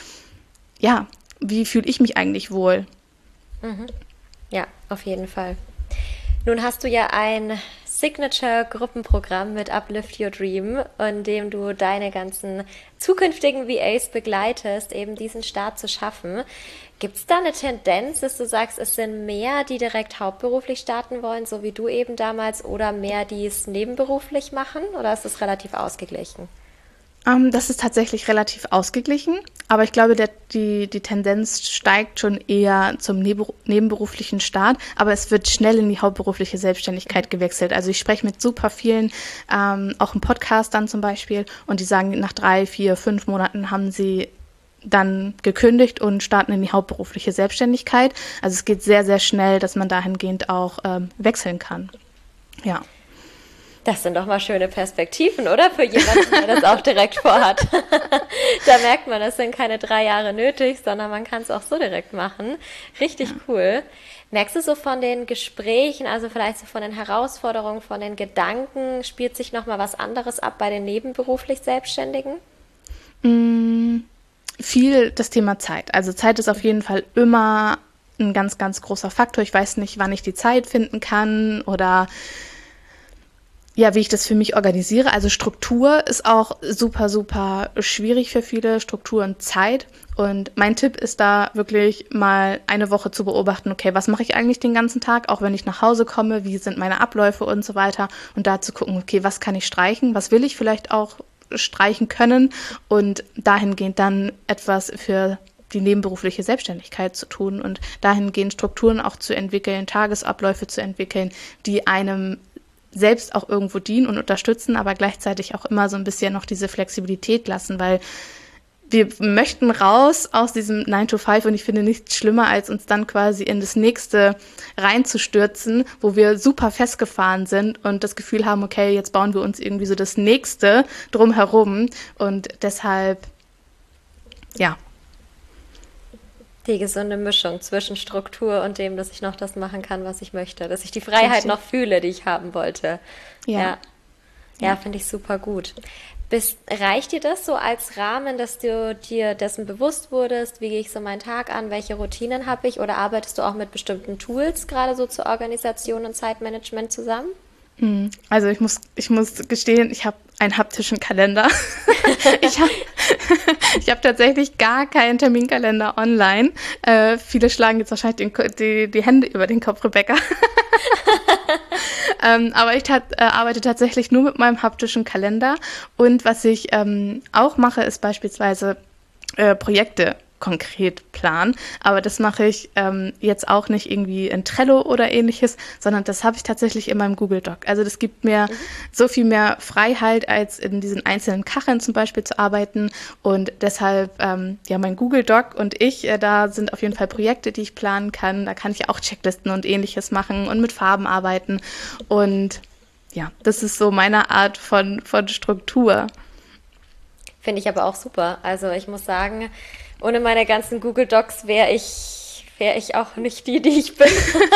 wie fühle ich mich eigentlich wohl? Ja, auf jeden Fall. Nun hast du ja ein Signature-Gruppenprogramm mit Uplift Your Dream, in dem du deine ganzen zukünftigen VAs begleitest, eben diesen Start zu schaffen. Gibt es da eine Tendenz, dass du sagst, es sind mehr, die direkt hauptberuflich starten wollen, so wie du eben damals, oder mehr, die es nebenberuflich machen? Oder ist es relativ ausgeglichen? Das ist tatsächlich relativ ausgeglichen. aber ich glaube, die Tendenz steigt schon eher zum nebenberuflichen Start, aber es wird schnell in die hauptberufliche Selbstständigkeit gewechselt. Also ich spreche mit super vielen, auch im Podcast dann zum Beispiel, und die sagen, nach 3, 4, 5 Monaten haben sie dann gekündigt und starten in die hauptberufliche Selbstständigkeit. Also es geht sehr, sehr schnell, dass man dahingehend auch wechseln kann. Ja. Das sind doch mal schöne Perspektiven, oder? Für jemanden, der das auch direkt vorhat. Da merkt man, es sind keine 3 Jahre nötig, sondern man kann es auch so direkt machen. Richtig cool. Merkst du so von den Gesprächen, also vielleicht so von den Herausforderungen, von den Gedanken, spielt sich nochmal was anderes ab bei den nebenberuflich Selbstständigen? Viel das Thema Zeit. Also Zeit ist auf jeden Fall immer ein ganz, ganz großer Faktor. Ich weiß nicht, wann ich die Zeit finden kann oder ja, wie ich das für mich organisiere. Also Struktur ist auch super, super schwierig für viele, Struktur und Zeit. Und mein Tipp ist da wirklich mal eine Woche zu beobachten, okay, was mache ich eigentlich den ganzen Tag, auch wenn ich nach Hause komme, wie sind meine Abläufe und so weiter. Und da zu gucken, okay, was kann ich streichen, was will ich vielleicht auch streichen können und dahingehend dann etwas für die nebenberufliche Selbstständigkeit zu tun und dahingehend Strukturen auch zu entwickeln, Tagesabläufe zu entwickeln, die einem selbst auch irgendwo dienen und unterstützen, aber gleichzeitig auch immer so ein bisschen noch diese Flexibilität lassen, weil wir möchten raus aus diesem 9 to 5 und ich finde nichts schlimmer, als uns dann quasi in das nächste reinzustürzen, wo wir super festgefahren sind und das Gefühl haben, okay, jetzt bauen wir uns irgendwie so das nächste drumherum und deshalb, ja. Die gesunde Mischung zwischen Struktur und dem, dass ich noch das machen kann, was ich möchte, dass ich die Freiheit noch fühle, die ich haben wollte. Ja, finde ich super gut. Reicht dir das so als Rahmen, dass du dir dessen bewusst wurdest, wie gehe ich so meinen Tag an, welche Routinen habe ich oder arbeitest du auch mit bestimmten Tools gerade so zur Organisation und Zeitmanagement zusammen? Also ich muss gestehen, ich habe einen haptischen Kalender. Ich hab tatsächlich gar keinen Terminkalender online. Viele schlagen jetzt wahrscheinlich die Hände über den Kopf, Rebecca. Aber ich arbeite tatsächlich nur mit meinem haptischen Kalender. Und was ich auch mache, ist beispielsweise Projekte konkret planen. Aber das mache ich jetzt auch nicht irgendwie in Trello oder ähnliches, sondern das habe ich tatsächlich in meinem Google Doc. Also das gibt mir so viel mehr Freiheit, als in diesen einzelnen Kacheln zum Beispiel zu arbeiten. Und deshalb, mein Google Doc und ich, da sind auf jeden Fall Projekte, die ich planen kann. Da kann ich auch Checklisten und ähnliches machen und mit Farben arbeiten. Und ja, das ist so meine Art von Struktur. Finde ich aber auch super. Also ich muss sagen, ohne meine ganzen Google Docs wäre ich auch nicht die ich bin.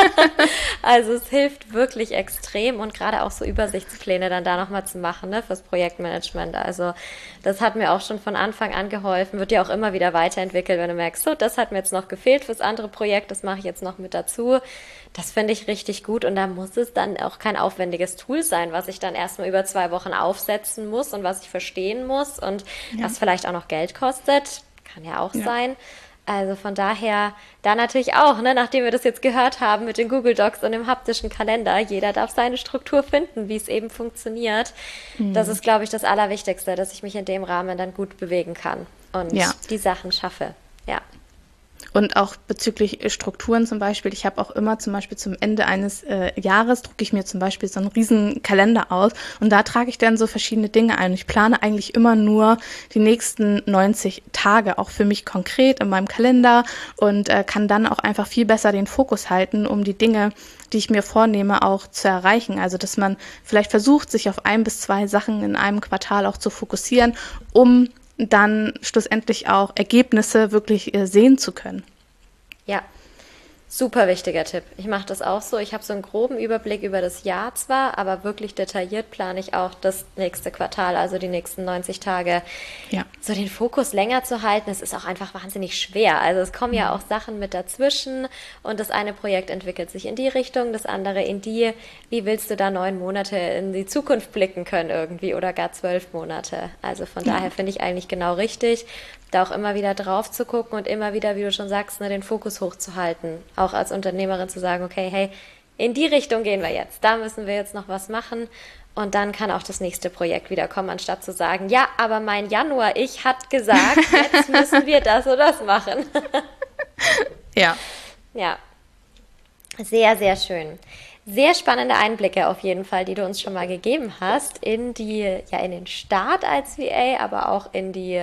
Also es hilft wirklich extrem und gerade auch so Übersichtspläne dann da nochmal zu machen, ne, fürs Projektmanagement. Also das hat mir auch schon von Anfang an geholfen, wird ja auch immer wieder weiterentwickelt, wenn du merkst, so, das hat mir jetzt noch gefehlt fürs andere Projekt, das mache ich jetzt noch mit dazu. Das finde ich richtig gut und da muss es dann auch kein aufwendiges Tool sein, was ich dann erstmal über 2 Wochen aufsetzen muss und was ich verstehen muss und was vielleicht auch noch Geld kostet. Kann ja auch sein. Also von daher, da natürlich auch, ne, nachdem wir das jetzt gehört haben mit den Google Docs und dem haptischen Kalender, jeder darf seine Struktur finden, wie es eben funktioniert. Das ist, glaube ich, das Allerwichtigste, dass ich mich in dem Rahmen dann gut bewegen kann und die Sachen schaffe. Ja. Und auch bezüglich Strukturen zum Beispiel, ich habe auch immer zum Beispiel zum Ende eines Jahres drucke ich mir zum Beispiel so einen riesen Kalender aus und da trage ich dann so verschiedene Dinge ein. Ich plane eigentlich immer nur die nächsten 90 Tage, auch für mich konkret in meinem Kalender und kann dann auch einfach viel besser den Fokus halten, um die Dinge, die ich mir vornehme, auch zu erreichen. Also dass man vielleicht versucht, sich auf 1 bis 2 Sachen in einem Quartal auch zu fokussieren, um dann schlussendlich auch Ergebnisse wirklich sehen zu können. Ja, super wichtiger Tipp. Ich mache das auch so. Ich habe so einen groben Überblick über das Jahr zwar, aber wirklich detailliert plane ich auch das nächste Quartal, also die nächsten 90 Tage. Ja. So den Fokus länger zu halten, es ist auch einfach wahnsinnig schwer. Also es kommen ja auch Sachen mit dazwischen und das eine Projekt entwickelt sich in die Richtung, das andere in die. Wie willst du da 9 Monate in die Zukunft blicken können irgendwie oder gar 12 Monate? Also von daher finde ich eigentlich genau richtig, da auch immer wieder drauf zu gucken und immer wieder, wie du schon sagst, ne, den Fokus hochzuhalten. Auch als Unternehmerin zu sagen, okay, hey, in die Richtung gehen wir jetzt. Da müssen wir jetzt noch was machen. Und dann kann auch das nächste Projekt wieder kommen, anstatt zu sagen, ja, aber mein Januar-Ich hat gesagt, jetzt müssen wir das oder das machen. Ja. Ja, sehr, sehr schön. Sehr spannende Einblicke auf jeden Fall, die du uns schon mal gegeben hast in den Start als VA, aber auch in die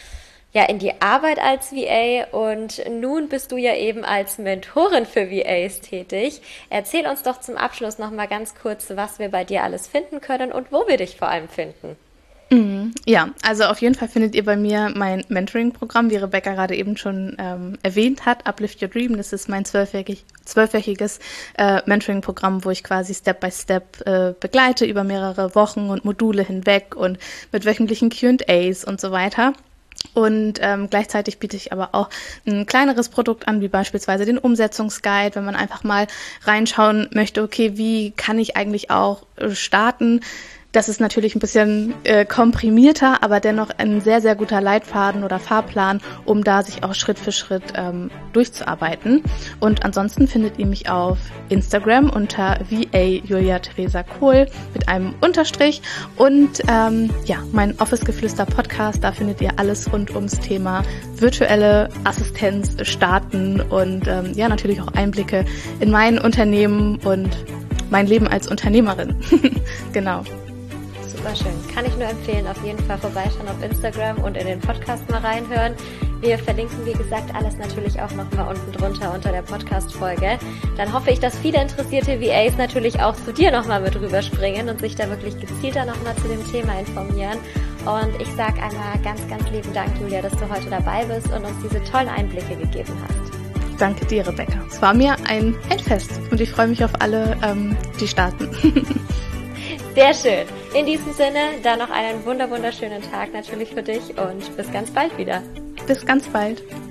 Arbeit als VA. Und nun bist du ja eben als Mentorin für VAs tätig. Erzähl uns doch zum Abschluss noch mal ganz kurz, was wir bei dir alles finden können und wo wir dich vor allem finden. Ja, also auf jeden Fall findet ihr bei mir mein Mentoring-Programm, wie Rebecca gerade eben schon erwähnt hat, Uplift Your Dream. Das ist mein 12-wöchiges Mentoring-Programm, wo ich quasi Step-by-Step begleite über mehrere Wochen und Module hinweg und mit wöchentlichen Q&As und so weiter. Und gleichzeitig biete ich aber auch ein kleineres Produkt an, wie beispielsweise den Umsetzungsguide, wenn man einfach mal reinschauen möchte, okay, wie kann ich eigentlich auch starten? Das ist natürlich ein bisschen komprimierter, aber dennoch ein sehr, sehr guter Leitfaden oder Fahrplan, um da sich auch Schritt für Schritt durchzuarbeiten. Und ansonsten findet ihr mich auf Instagram unter VA Julia Theresa Kohl mit einem Unterstrich. Und mein Office-Geflüster Podcast, da findet ihr alles rund ums Thema virtuelle Assistenz starten und natürlich auch Einblicke in mein Unternehmen und mein Leben als Unternehmerin. Genau. Super schön. Kann ich nur empfehlen, auf jeden Fall vorbeischauen auf Instagram und in den Podcast mal reinhören. Wir verlinken, wie gesagt, alles natürlich auch nochmal unten drunter unter der Podcast-Folge. Dann hoffe ich, dass viele interessierte VAs natürlich auch zu dir nochmal mit rüberspringen und sich da wirklich gezielter nochmal zu dem Thema informieren. Und ich sage einmal ganz, ganz lieben Dank, Julia, dass du heute dabei bist und uns diese tollen Einblicke gegeben hast. Danke dir, Rebecca. Es war mir ein Fest und ich freue mich auf alle, die starten. Sehr schön. In diesem Sinne, dann noch einen wunderschönen Tag natürlich für dich und bis ganz bald wieder. Bis ganz bald.